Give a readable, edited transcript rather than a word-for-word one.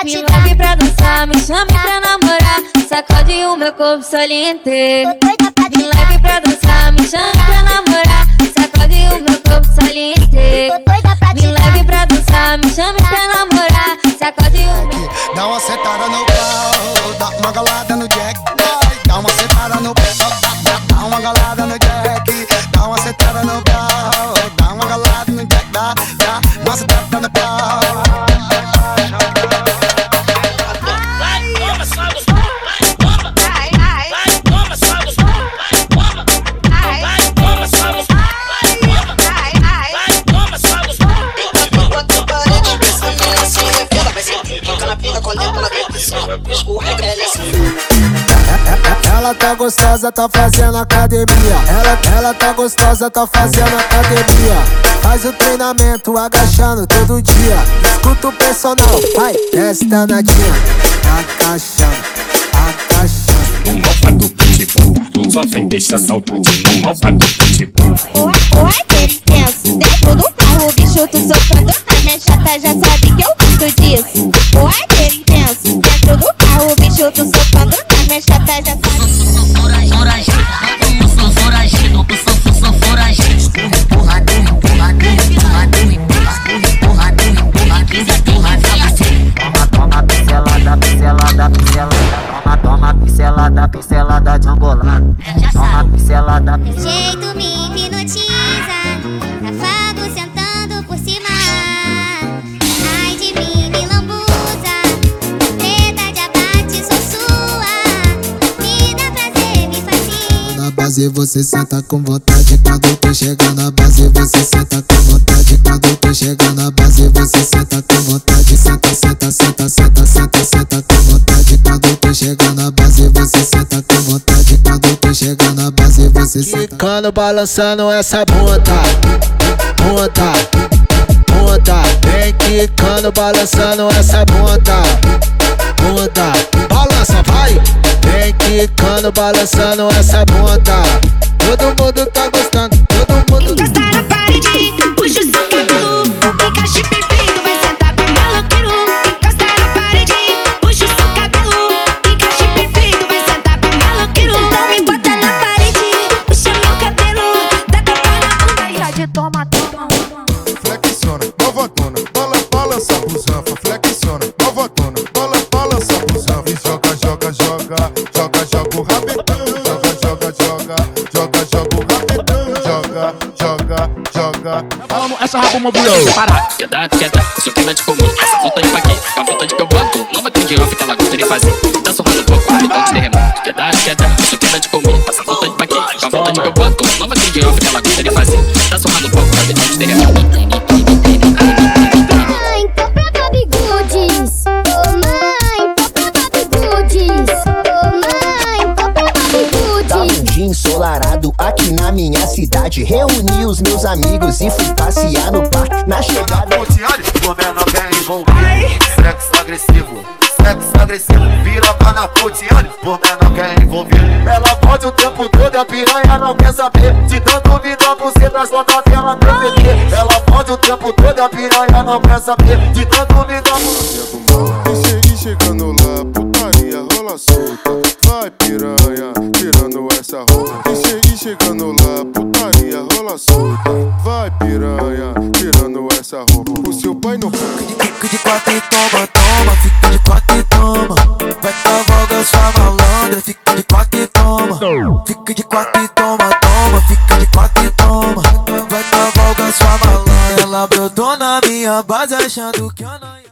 Me leve pra dançar, me chame pra namorar, sacode o meu corpo saliente. Me leve pra dançar, me chame pra namorar, sacode o meu corpo saliente. Me leve pra dançar, me chame pra namorar, sacode o meu... Dá uma sentada no pau, dá uma galada no jack. Dá uma sentada no pau, dá uma galada no jack. Dá uma sentada no pau, dá uma galada no jack. Dá uma sentada no pau. Ela tá gostosa, tá fazendo academia. Ela tá gostosa, tá fazendo academia. Faz o treinamento agachando todo dia. Escuta o personal, vai, desce danadinha. Agachando, agachando. Mopa do pitbull, só vem deixa saltando. Mopa do pitbull. Oi, tenso, dentro do carro, bicho, tu socando na minha chata, já sabe que eu gosto disso. Oi, intenso, dentro do carro, bicho, tu socando na minha chata, já sabe. Pincelada de angolano. Toma pincelada. Jeito me hipnotiza, safado sentando por cima. Ai de mim, me lambuza, preta de abate, sou sua. Me dá prazer, me fascina. Na base você senta com vontade. Quando tu chega na base você senta com vontade. Quando tu chega na base você senta com vontade. Senta, senta, senta, senta, senta, senta com vontade. Quando tu chega na base você senta com vontade. Quando tu chega na base você senta. Quicando, balançando essa bunda, bunda, bunda. Vem quicando, balançando essa bunda, bunda. Balança, vai. Vem quicando, balançando essa bunda. Todo mundo tá gostando, todo mundo. Encosta na parede, puxa o seu cabelo. Encaixe perfeito, vai sentar bem maloqueiro. Encosta na parede, puxa o seu cabelo. Encaixe perfeito, vai sentar bem maloqueiro. Então me bota na parede, puxa meu cabelo. Dá tapa na bunda e já de toma, toma. Flexiona, novotona, balança pro zanfa. Flexiona, novotona, balança pro zanfa. E joga, joga, joga, joga, joga o rabetão. Joga, joga, joga, joga, joga o rabetão. Joga, joga, joga. Vamos, essa rabo movida. Parar. Queda, isso que vai te comer. Essa volta de paquê, com a volta de que eu boto. Nova trend off que ela gosta de fazer. Tá sorrando um pouco, então de terremoto. Queda, isso que vai te comer. Essa volta de paquê, com a volta de que eu boto. Nova trend off que ela gosta de fazer. Tá sorrando um pouco, então de terremoto. Mãe, comprava bigudes. Oh mãe, comprava bigudes. Oh mãe, comprava bigudes. Tava um dia ensolarado aqui na minha cidade. Reuni os meus amigos e fui passear no parque. Na chegada Por menor quer envolver. Sexo agressivo, vira pra na Putiane. Por menor quer envolver. Ela pode o tempo todo, a piranha não quer saber. De tanto vida você traz conta dela preferir. Ela pode o tempo todo, a piranha não quer saber. De tanto vida você... E chegando lá, putaria rola solta. Vai piranha, tirando essa roupa. E chegando lá, putaria rola solta. Vai piranha, tirando essa roupa. O seu pai não Fica de quatro e toma, toma. Fica de quatro e toma. Vai cavalgar sua malandra. Fica de quatro e toma. Fica de quatro e toma, toma. Fica de quatro e toma. Vai cavalgar sua malandra. Ela brotou na minha base achando que eu não ia.